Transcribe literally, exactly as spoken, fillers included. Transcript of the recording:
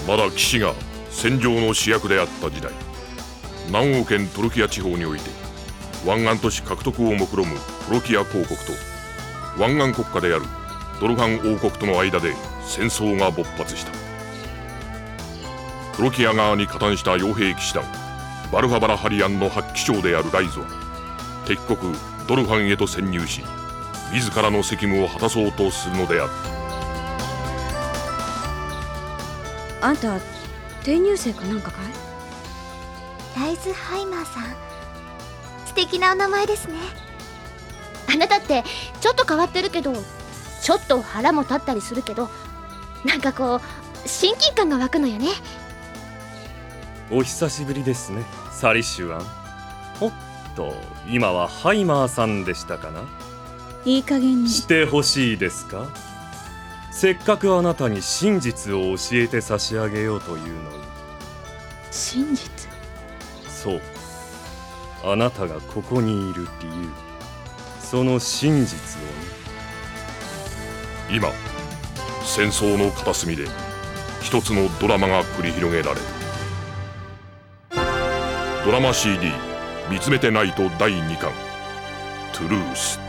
まだ騎士が戦場の主役であった時代、南欧圏トルキア地方において湾岸都市獲得を目論むトロキア公国と湾岸国家であるドルファン王国との間で戦争が勃発した。トロキア側に加担した傭兵騎士団バルファバラハリアンの発揮長であるライズは敵国ドルファンへと潜入し、自らの責務を果たそうとするのであった。 あんた転入生かなんかかい？ ライズハイマーさん、素敵なお名前ですね。 あなたってちょっと変わってるけど、ちょっと腹も立ったりするけど、なんかこう親近感が湧くのよね。 お久しぶりですね、サリシュアン。おっと、今はハイマーさんでしたかな。 いい加減にしてほしいですか。せっかくあなたに真実を教えて差し上げようというのに。 真実？ そう、あなたがここにいる理由、その真実をね。 今戦争の片隅で一つのドラマが繰り広げられる。ドラマ シーディー 見つめてないとだいにかんトゥルース。